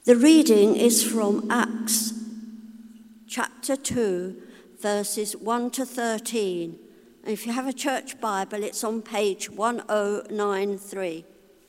The reading is from Acts chapter 2, verses 1 to 13. And if you have a church Bible, it's on page 1093.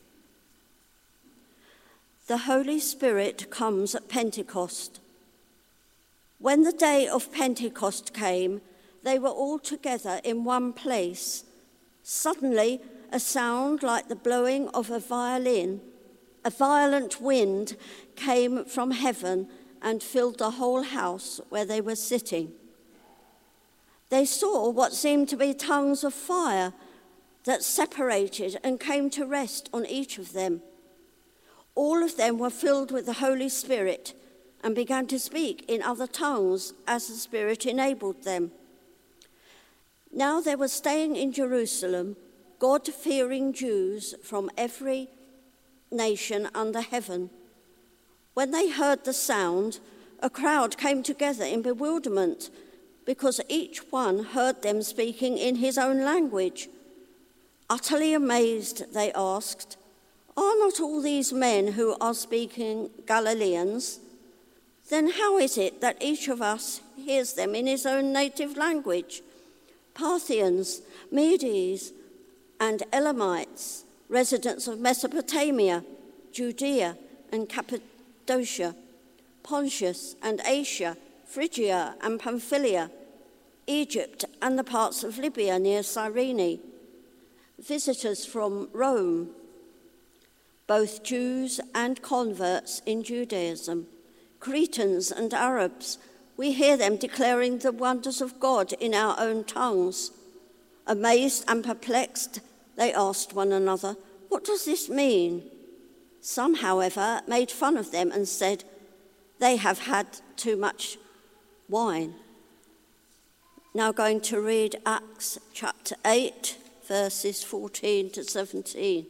The Holy Spirit comes at Pentecost. When the day of Pentecost came, they were all together in one place. Suddenly, a sound like the blowing of a violin, a violent wind came from heaven and filled the whole house where they were sitting. They saw what seemed to be tongues of fire that separated and came to rest on each of them. All of them were filled with the Holy Spirit and began to speak in other tongues as the Spirit enabled them. Now they were staying in Jerusalem, God-fearing Jews from every nation under heaven. When they heard the sound, a crowd came together in bewilderment because each one heard them speaking in his own language. Utterly amazed, they asked, "Are not all these men who are speaking Galileans? Then how is it that each of us hears them in his own native language? Parthians, Medes, and Elamites, residents of Mesopotamia, Judea and Cappadocia, Pontus and Asia, Phrygia and Pamphylia, Egypt and the parts of Libya near Cyrene, visitors from Rome, both Jews and converts in Judaism, Cretans and Arabs. We hear them declaring the wonders of God in our own tongues." Amazed and perplexed, they asked one another, "What does this mean?" Some, however, made fun of them and said, "They have had too much wine." Now going to read Acts chapter 8, verses 14 to 17.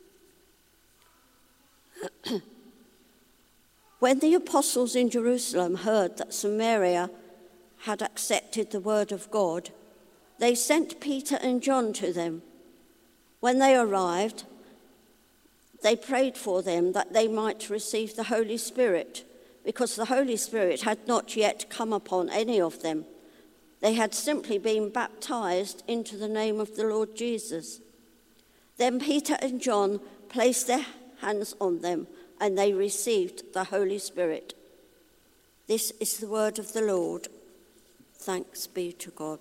When the apostles in Jerusalem heard that Samaria had accepted the word of God, they sent Peter and John to them. When they arrived, they prayed for them that they might receive the Holy Spirit, because the Holy Spirit had not yet come upon any of them. They had simply been baptized into the name of the Lord Jesus. Then Peter and John placed their hands on them, and they received the Holy Spirit. This is the word of the Lord. Thanks be to God.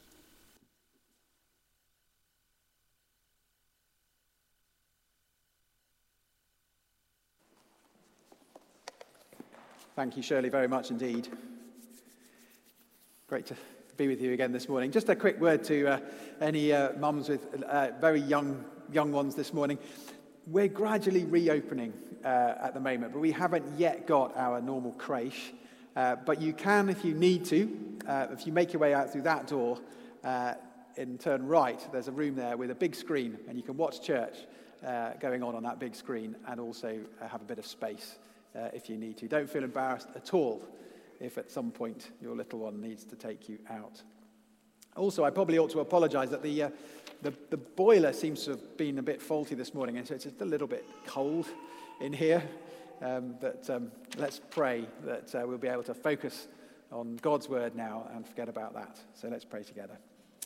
Thank you, Shirley, very much indeed. Great to be with you again this morning. Just a quick word to any mums with very young ones this morning. We're gradually reopening at the moment, but we haven't yet got our normal creche. But you can, if you need to, if you make your way out through that door and turn right, there's a room there with a big screen, and you can watch church going on that big screen, and also have a bit of space if you need to. Don't feel embarrassed at all if at some point your little one needs to take you out. Also, I probably ought to apologise that the boiler seems to have been a bit faulty this morning, and so it's just a little bit cold in here. But let's pray that we'll be able to focus on God's word now and forget about that. So let's pray together.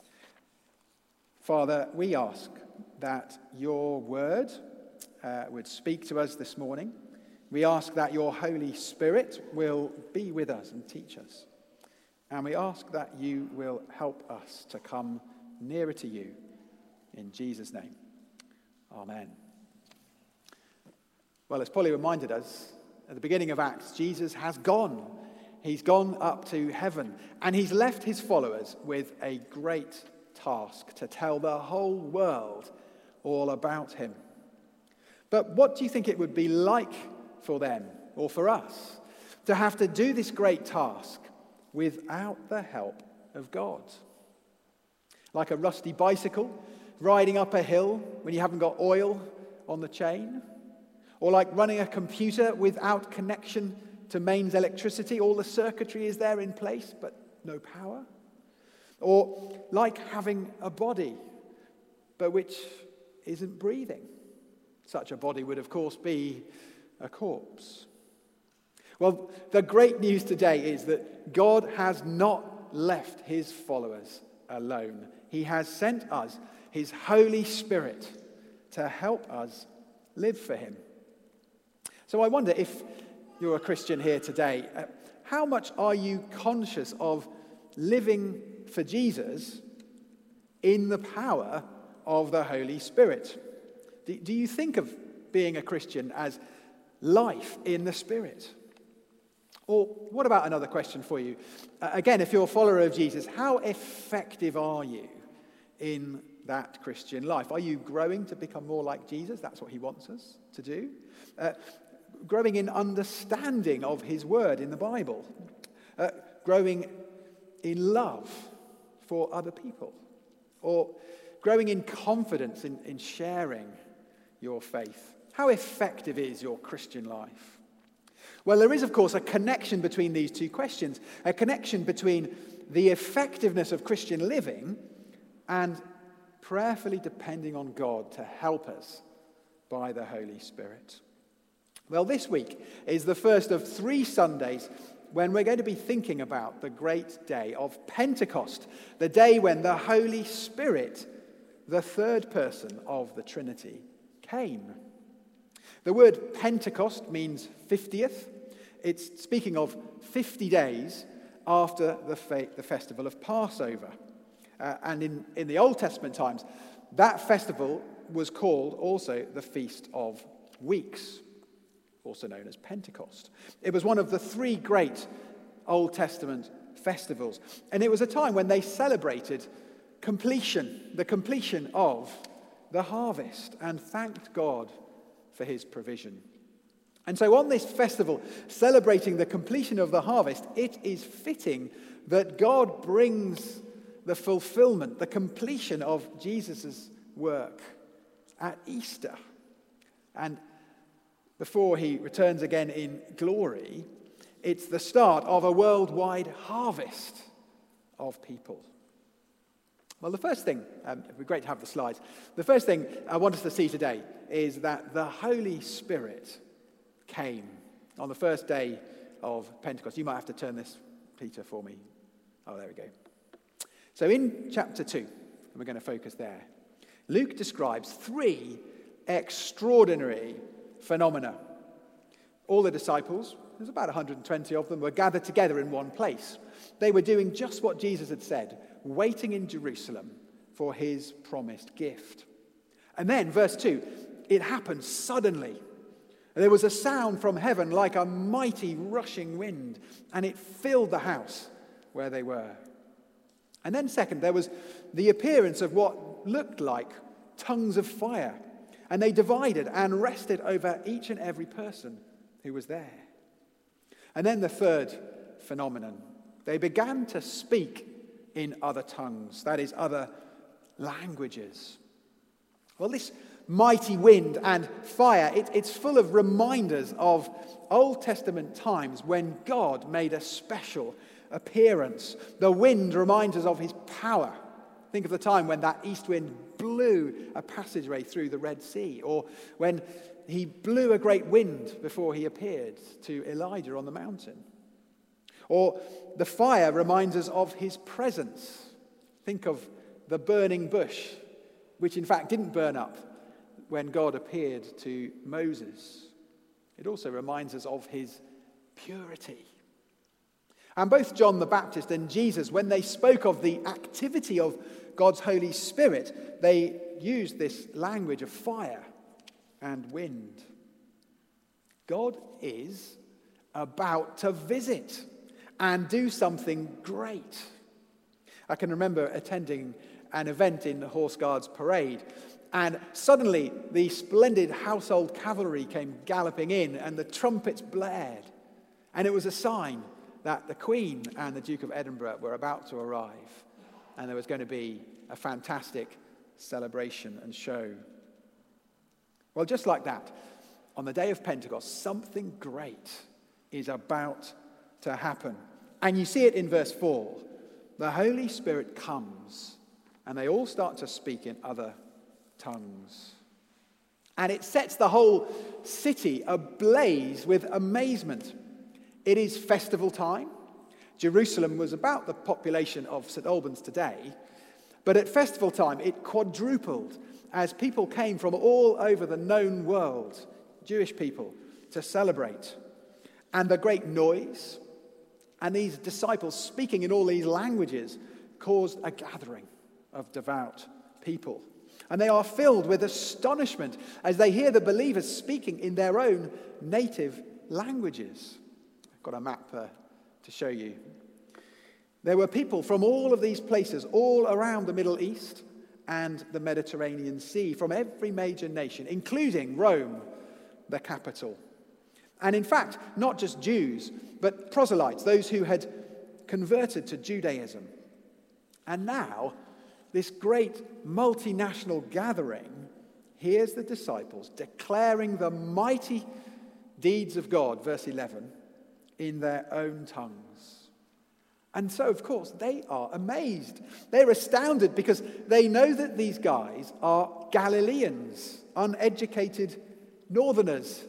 Father, we ask that your word would speak to us this morning. We ask that your Holy Spirit will be with us and teach us. And we ask that you will help us to come nearer to you. In Jesus' name, amen. Well, as Polly reminded us at the beginning of Acts, Jesus has gone. He's gone up to heaven, and he's left his followers with a great task to tell the whole world all about him. But what do you think it would be like for them, or for us, to have to do this great task without the help of God? Like a rusty bicycle riding up a hill when you haven't got oil on the chain? Or like running a computer without connection to mains electricity? All the circuitry is there in place, but no power? Or like having a body, but which isn't breathing? Such a body would, of course, be a corpse. Well, the great news today is that God has not left his followers alone. He has sent us his Holy Spirit to help us live for him. So I wonder, if you're a Christian here today, how much are you conscious of living for Jesus in the power of the Holy Spirit? Do you think of being a Christian as life in the Spirit? Or what about another question for you? Again, if you're a follower of Jesus, how effective are you in that Christian life? Are you growing to become more like Jesus? That's what he wants us to do. Growing in understanding of his word in the Bible. Growing in love for other people. Or growing in confidence in sharing your faith. How effective is your Christian life? Well, there is, of course, a connection between these two questions. A connection between the effectiveness of Christian living and prayerfully depending on God to help us by the Holy Spirit. Well, this week is the first of 3 Sundays when we're going to be thinking about the great day of Pentecost, the day when the Holy Spirit, the third person of the Trinity, came. The word Pentecost means 50th. It's speaking of 50 days after the festival of Passover. And in the Old Testament times, that festival was called also the Feast of Weeks, also known as Pentecost. It was one of the 3 great Old Testament festivals. And it was a time when they celebrated the completion of the harvest, and thanked God for his provision. And so on this festival, celebrating the completion of the harvest, it is fitting that God brings the fulfillment, the completion of Jesus' work at Easter. And before he returns again in glory, it's the start of a worldwide harvest of people. Well, the first thing, it'd be great to have the slides. The first thing I want us to see today is that the Holy Spirit came on the first day of Pentecost. You might have to turn this, Peter, for me. Oh, there we go. So in chapter 2, and we're going to focus there, Luke describes 3 extraordinary phenomena. All the disciples, there's about 120 of them, were gathered together in one place. They were doing just what Jesus had said, waiting in Jerusalem for his promised gift. And then, verse 2, it happened suddenly. There was a sound from heaven like a mighty rushing wind, and it filled the house where they were. And then second, there was the appearance of what looked like tongues of fire, and they divided and rested over each and every person who was there. And then the third phenomenon, they began to speak in other tongues, that is, other languages. Well, this mighty wind and fire, it's full of reminders of Old Testament times when God made a special appearance. The wind reminds us of his power. Think of the time when that east wind blew a passageway through the Red Sea, or when he blew a great wind before he appeared to Elijah on the mountain. Or the fire reminds us of his presence. Think of the burning bush, which in fact didn't burn up when God appeared to Moses. It also reminds us of his purity. And both John the Baptist and Jesus, when they spoke of the activity of God's Holy Spirit, they used this language of fire and wind. God is about to visit and do something great. I can remember attending an event in the Horse Guards Parade, and suddenly the splendid household cavalry came galloping in and the trumpets blared. And it was a sign that the Queen and the Duke of Edinburgh were about to arrive, and there was going to be a fantastic celebration and show. Well, just like that, on the day of Pentecost, something great is about to happen. And you see it in verse 4. The Holy Spirit comes, and they all start to speak in other tongues. And it sets the whole city ablaze with amazement. It is festival time. Jerusalem was about the population of St. Albans today, but at festival time it quadrupled as people came from all over the known world, Jewish people, to celebrate. And the great noise and these disciples speaking in all these languages caused a gathering of devout people. And they are filled with astonishment as they hear the believers speaking in their own native languages. I've got a map to show you. There were people from all of these places, all around the Middle East and the Mediterranean Sea, from every major nation, including Rome, the capital. And in fact, not just Jews, but proselytes, those who had converted to Judaism. And now, this great multinational gathering hears the disciples declaring the mighty deeds of God, verse 11, in their own tongues. And so, of course, they are amazed. They're astounded because they know that these guys are Galileans, uneducated northerners.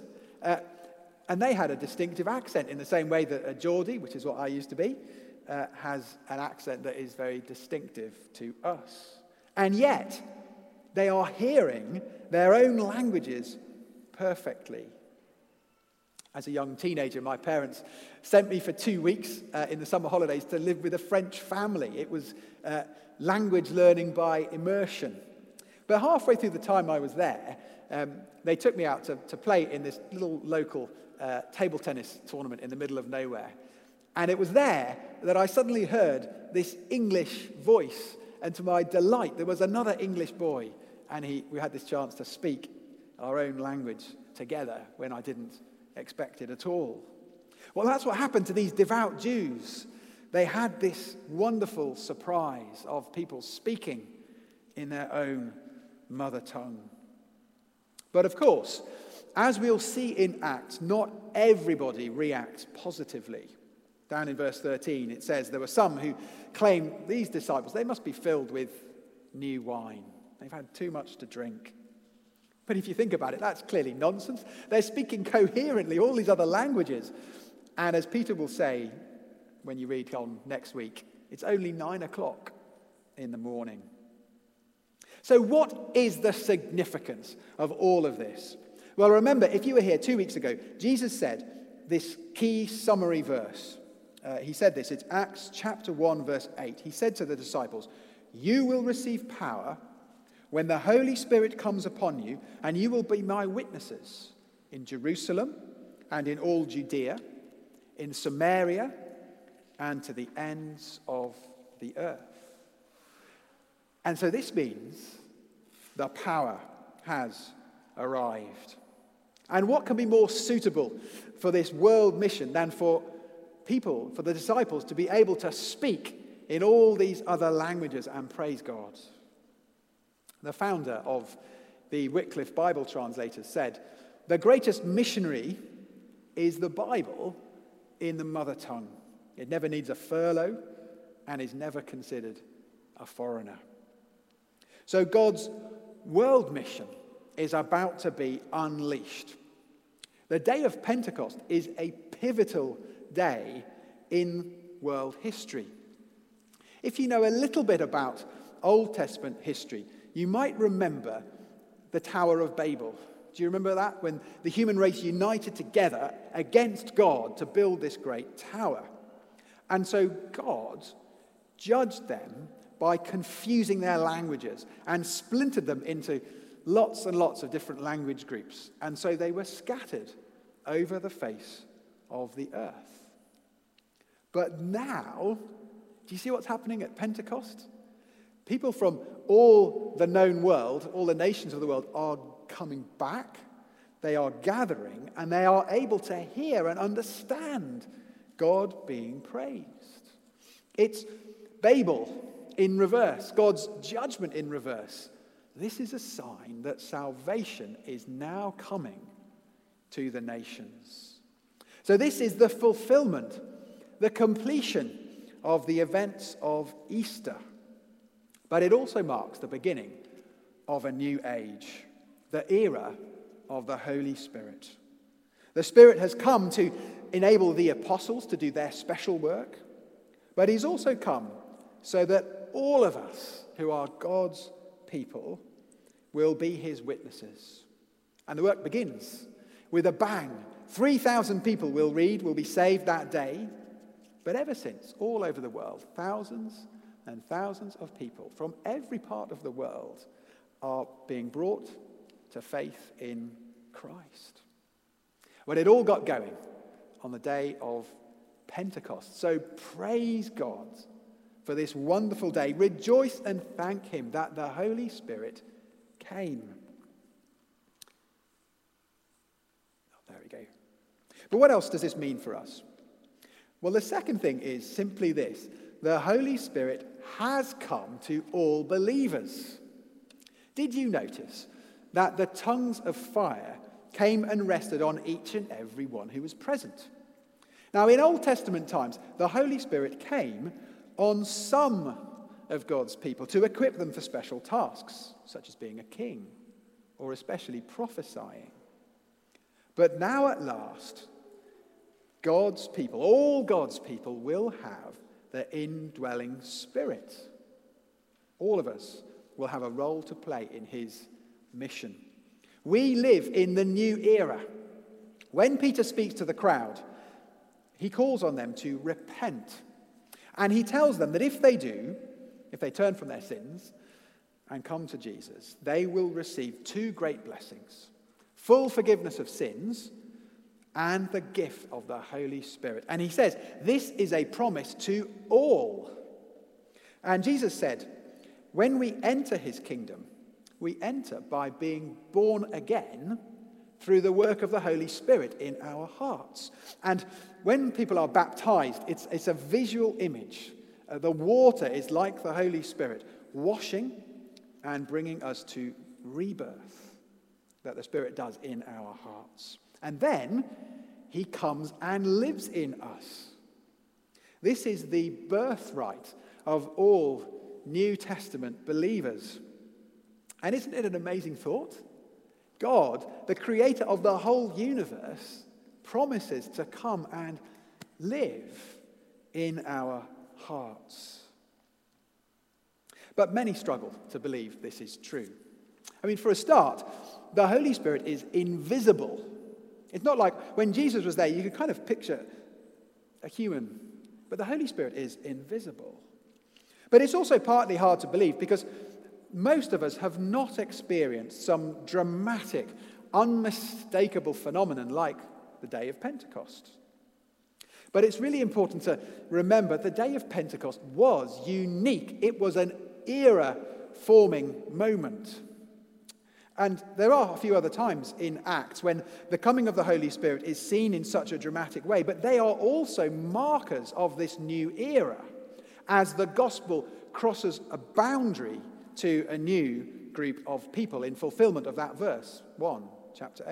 And they had a distinctive accent in the same way that a Geordie, which is what I used to be, has an accent that is very distinctive to us. And yet, they are hearing their own languages perfectly. As a young teenager, my parents sent me for 2 weeks in the summer holidays to live with a French family. It was language learning by immersion. But halfway through the time I was there, they took me out to play in this little local table tennis tournament in the middle of nowhere. And it was there that I suddenly heard this English voice. And to my delight, there was another English boy. And we had this chance to speak our own language together when I didn't expect it at all. Well, that's what happened to these devout Jews. They had this wonderful surprise of people speaking in their own mother tongue. But of course, as we'll see in Acts, not everybody reacts positively. Down in verse 13, it says there were some who claimed these disciples, they must be filled with new wine. They've had too much to drink. But if you think about it, that's clearly nonsense. They're speaking coherently all these other languages. And as Peter will say when you read on next week, it's only 9 o'clock in the morning. So what is the significance of all of this? Well, remember, if you were here 2 weeks ago, Jesus said this key summary verse. He said this, it's Acts chapter 1, verse 8. He said to the disciples, "You will receive power when the Holy Spirit comes upon you, and you will be my witnesses in Jerusalem and in all Judea, in Samaria, and to the ends of the earth." And so this means the power has arrived. And what can be more suitable for this world mission than for people, for the disciples, to be able to speak in all these other languages and praise God? The founder of the Wycliffe Bible Translators said, "The greatest missionary is the Bible in the mother tongue. It never needs a furlough and is never considered a foreigner." So God's world mission is about to be unleashed. The day of Pentecost is a pivotal day in world history. If you know a little bit about Old Testament history, you might remember the Tower of Babel. Do you remember that? When the human race united together against God to build this great tower. And so God judged them by confusing their languages and splintered them into lots and lots of different language groups. And so they were scattered over the face of the earth. But now, do you see what's happening at Pentecost? People from all the known world, all the nations of the world, are coming back. They are gathering, and they are able to hear and understand God being praised. It's Babel in reverse, God's judgment in reverse. This is a sign that salvation is now coming to the nations. So this is the fulfillment, the completion of the events of Easter. But it also marks the beginning of a new age, the era of the Holy Spirit. The Spirit has come to enable the apostles to do their special work, but he's also come so that all of us who are God's people will be his witnesses. And the work begins with a bang. 3,000 people will be saved that day. But ever since, all over the world, thousands and thousands of people from every part of the world are being brought to faith in Christ. Well, it all got going on the day of Pentecost. So praise God for this wonderful day. Rejoice and thank him that the Holy Spirit came. Oh, there we go. But what else does this mean for us? Well, the second thing is simply this. The Holy Spirit has come to all believers. Did you notice that the tongues of fire came and rested on each and every one who was present? Now, in Old Testament times, the Holy Spirit came on some of God's people to equip them for special tasks, such as being a king or especially prophesying. But now at last, God's people, all God's people, will have the indwelling Spirit. All of us will have a role to play in his mission. We live in the new era. When Peter speaks to the crowd, he calls on them to repent. And he tells them that if they do, if they turn from their sins and come to Jesus, they will receive two great blessings: full forgiveness of sins and the gift of the Holy Spirit. And he says, this is a promise to all. And Jesus said, when we enter his kingdom, we enter by being born again through the work of the Holy Spirit in our hearts. And when people are baptized, it's a visual image. The water is like the Holy Spirit, washing and bringing us to rebirth that the Spirit does in our hearts. And then he comes and lives in us. This is the birthright of all New Testament believers. And isn't it an amazing thought? God, the creator of the whole universe, promises to come and live in our hearts. But many struggle to believe this is true. I mean, for a start, the Holy Spirit is invisible. It's not like when Jesus was there, you could kind of picture a human, but the Holy Spirit is invisible. But it's also partly hard to believe because most of us have not experienced some dramatic, unmistakable phenomenon like the day of Pentecost. But it's really important to remember the day of Pentecost was unique. It was an era-forming moment. And there are a few other times in Acts when the coming of the Holy Spirit is seen in such a dramatic way, but they are also markers of this new era as the gospel crosses a boundary to a new group of people in fulfillment of that verse 1, chapter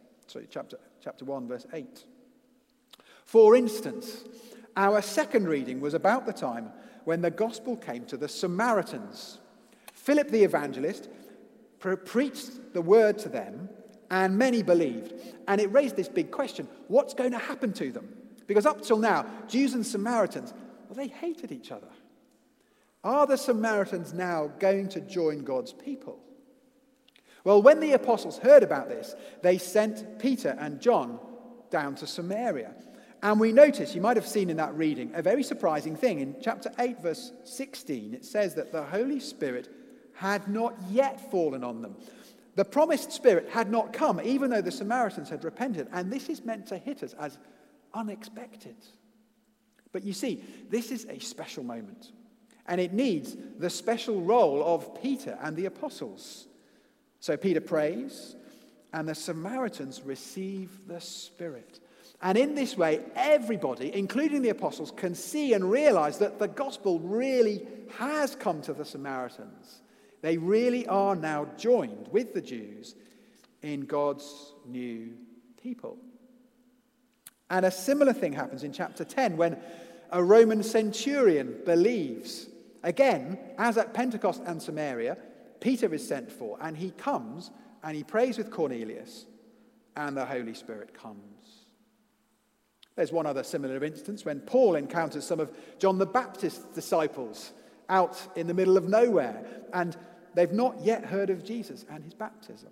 1, verse 8. For instance, our second reading was about the time when the gospel came to the Samaritans. Philip the evangelist preached the word to them, and many believed. And it raised this big question: what's going to happen to them? Because up till now, Jews and Samaritans, well, they hated each other. Are the Samaritans now going to join God's people? Well, when the apostles heard about this, they sent Peter and John down to Samaria. And we notice, you might have seen in that reading, a very surprising thing. In chapter 8, verse 16, it says that the Holy Spirit had not yet fallen on them. The promised Spirit had not come, even though the Samaritans had repented. And this is meant to hit us as unexpected. But you see, this is a special moment. And it needs the special role of Peter and the apostles. So Peter prays, and the Samaritans receive the Spirit. And in this way, everybody, including the apostles, can see and realize that the gospel really has come to the Samaritans. They really are now joined with the Jews in God's new people. And a similar thing happens in chapter 10 when a Roman centurion believes. Again, as at Pentecost and Samaria, Peter is sent for, and he comes and he prays with Cornelius. and the Holy Spirit comes. There's one other similar instance when Paul encounters some of John the Baptist's disciples out in the middle of nowhere, and they've not yet heard of Jesus and his baptism.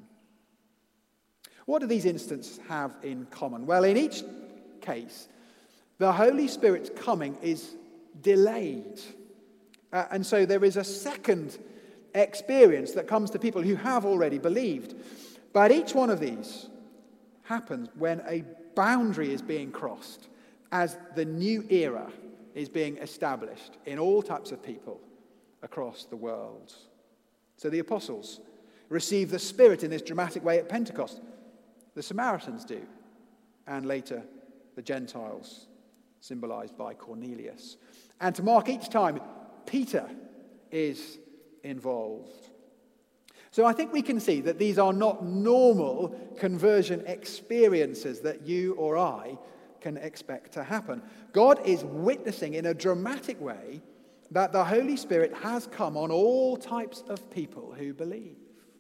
What do these instances have in common? Well, in each case, the Holy Spirit's coming is delayed. And so there is a second experience that comes to people who have already believed. But each one of these happens when a boundary is being crossed, as the new era is being established in all types of people across the world. So the apostles receive the Spirit in this dramatic way at Pentecost. The Samaritans do, and later the Gentiles, symbolized by Cornelius. And to mark each time, Peter is involved. So I think we can see that these are not normal conversion experiences that you or I can expect to happen. God is witnessing in a dramatic way that the Holy Spirit has come on all types of people who believe.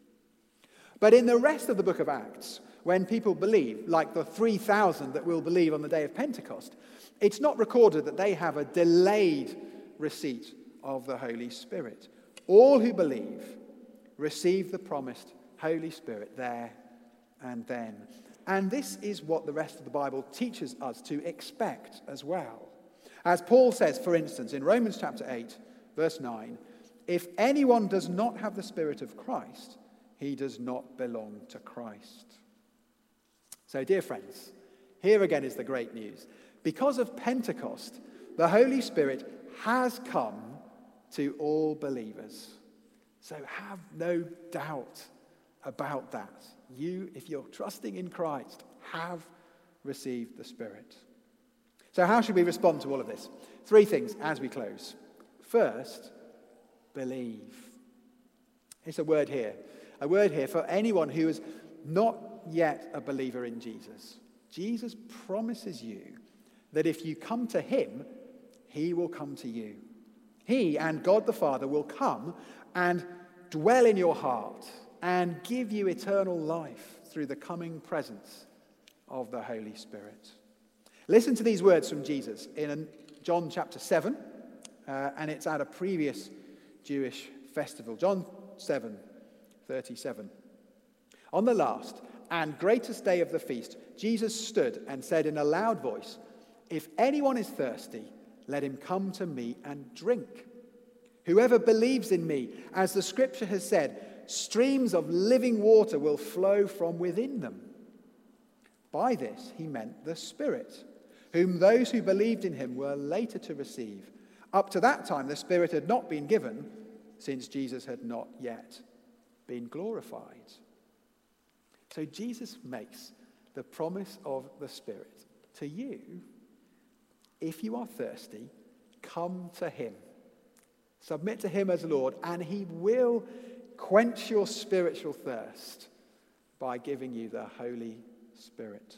But in the rest of the book of Acts, when people believe, like the 3,000 that will believe on the day of Pentecost, it's not recorded that they have a delayed receipt of the Holy Spirit. All who believe receive the promised Holy Spirit there and then. And this is what the rest of the Bible teaches us to expect as well. As Paul says, for instance, in Romans chapter 8, verse 9, if anyone does not have the Spirit of Christ, he does not belong to Christ. So, dear friends, here again is the great news. Because of Pentecost, the Holy Spirit has come to all believers. So have no doubt about that. You, if you're trusting in Christ, have received the Spirit. So how should we respond to all of this? 3 things as we close. First, believe. It's a word here for anyone who is not yet a believer in Jesus. Jesus promises you that if you come to him, he will come to you. He and God the Father will come and dwell in your heart and give you eternal life through the coming presence of the Holy Spirit. Listen to these words from Jesus in John chapter 7, and it's at a previous Jewish festival. John 7:37. On the last and greatest day of the feast, Jesus stood and said in a loud voice, "If anyone is thirsty, let him come to me and drink. Whoever believes in me, as the scripture has said, streams of living water will flow from within them." By this he meant the Spirit, whom those who believed in him were later to receive. Up to that time the Spirit had not been given, since Jesus had not yet been glorified. So Jesus makes the promise of the Spirit to you. If you are thirsty, come to him. Submit to him as Lord, and he will quench your spiritual thirst by giving you the Holy Spirit.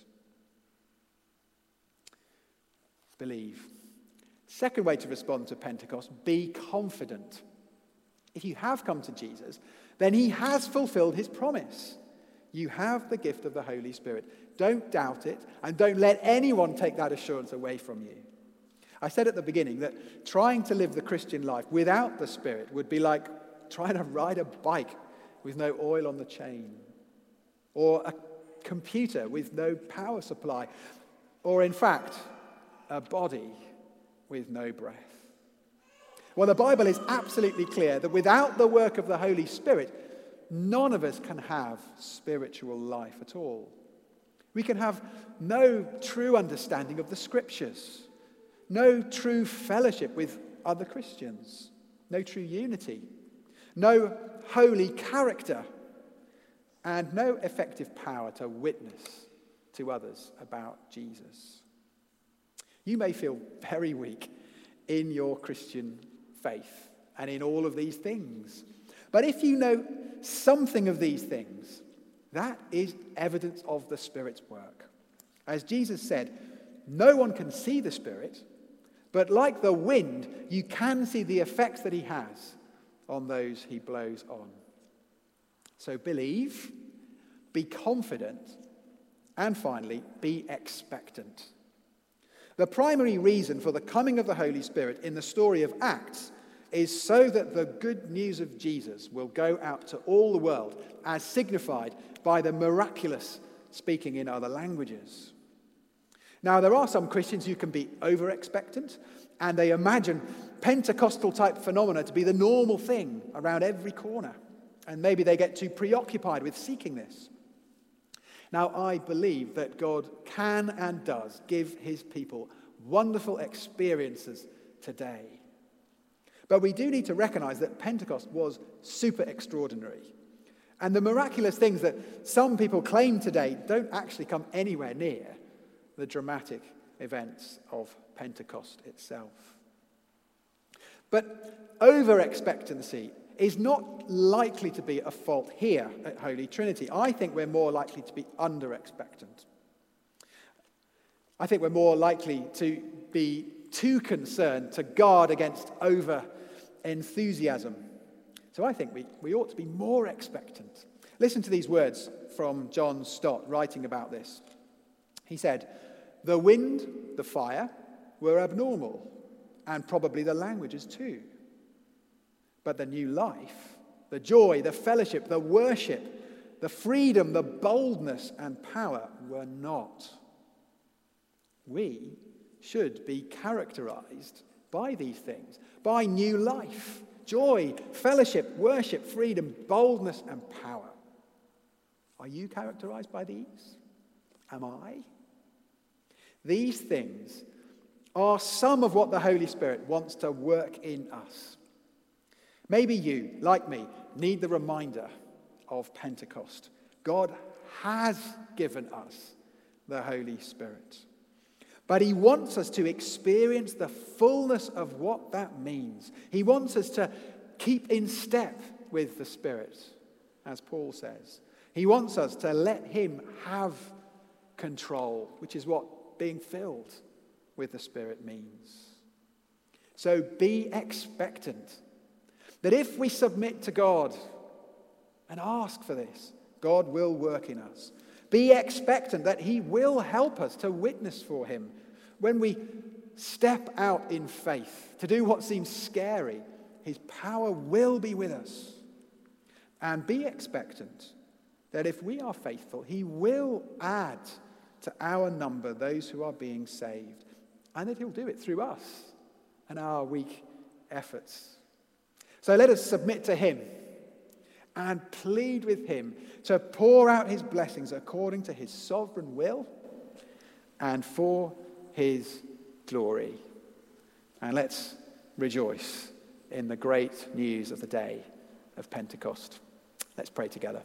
Believe. Second way to respond to Pentecost, be confident. If you have come to Jesus, then he has fulfilled his promise. You have the gift of the Holy Spirit. Don't doubt it, and don't let anyone take that assurance away from you. I said at the beginning that trying to live the Christian life without the Spirit would be like trying to ride a bike with no oil on the chain, or a computer with no power supply, or in fact, a body with no breath. Well, the Bible is absolutely clear that without the work of the Holy Spirit, none of us can have spiritual life at all. We can have no true understanding of the Scriptures, no true fellowship with other Christians, no true unity, no holy character, and no effective power to witness to others about Jesus. You may feel very weak in your Christian faith and in all of these things. But if you know something of these things, that is evidence of the Spirit's work. As Jesus said, no one can see the Spirit, but like the wind, you can see the effects that he has on those he blows on. So believe, be confident, And finally, be expectant. The primary reason for the coming of the Holy Spirit in the story of Acts is so that the good news of Jesus will go out to all the world, as signified by the miraculous speaking in other languages. Now, there are some Christians who can be over-expectant, and they imagine Pentecostal-type phenomena to be the normal thing around every corner. And maybe they get too preoccupied with seeking this. Now, I believe that God can and does give his people wonderful experiences today. But we do need to recognize that Pentecost was super extraordinary. And the miraculous things that some people claim today don't actually come anywhere near the dramatic events of Pentecost itself. But over-expectancy is not likely to be a fault here at Holy Trinity. I think we're more likely to be under-expectant. I think we're more likely to be too concerned to guard against over-enthusiasm. So I think we ought to be more expectant. Listen to these words from John Stott writing about this. He said, "The wind, the fire were abnormal, and probably the languages too. But the new life, the joy, the fellowship, the worship, the freedom, the boldness and power were not. We should be characterized by these things, by new life, joy, fellowship, worship, freedom, boldness and power. Are you characterized by these? Am I? These things are some of what the Holy Spirit wants to work in us. Maybe you, like me, need the reminder of Pentecost. God has given us the Holy Spirit. But he wants us to experience the fullness of what that means. He wants us to keep in step with the Spirit, as Paul says. He wants us to let him have control, which is what being filled with the Spirit means. So be expectant that if we submit to God and ask for this, God will work in us. Be expectant that he will help us to witness for him. When we step out in faith to do what seems scary, his power will be with us. And be expectant that if we are faithful, he will add to our number those who are being saved, and that he'll do it through us and our weak efforts. So let us submit to him and plead with him to pour out his blessings according to his sovereign will and for his glory. And let's rejoice in the great news of the day of Pentecost. Let's pray together.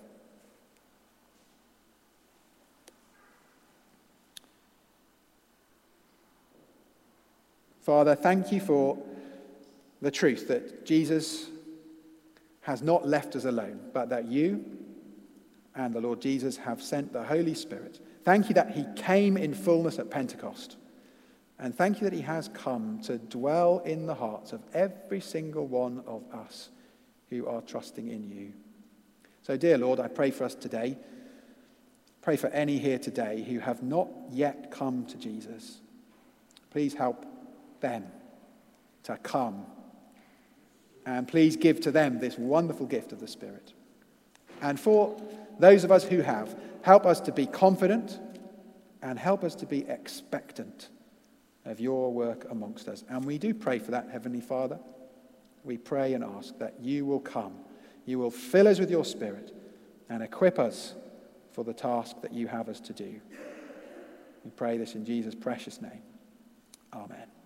Father, thank you for the truth that Jesus has not left us alone, but that you and the Lord Jesus have sent the Holy Spirit. Thank you that he came in fullness at Pentecost. And thank you that he has come to dwell in the hearts of every single one of us who are trusting in you. So, dear Lord, I pray for us today. Pray for any here today who have not yet come to Jesus. Please help them to come. And please give to them this wonderful gift of the Spirit. And for those of us who have, help us to be confident and help us to be expectant of your work amongst us. And we do pray for that, Heavenly Father. We pray and ask that you will come. You will fill us with your Spirit and equip us for the task that you have us to do. We pray this in Jesus' precious name. Amen.